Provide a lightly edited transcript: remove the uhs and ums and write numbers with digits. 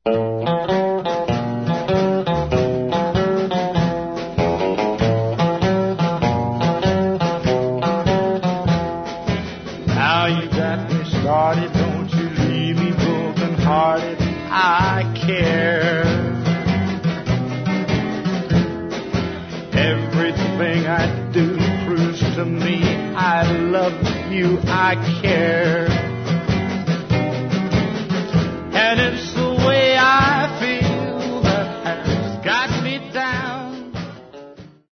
Now you got me started, don't you leave me broken hearted. I care. Everything I do proves to me I love you, I care.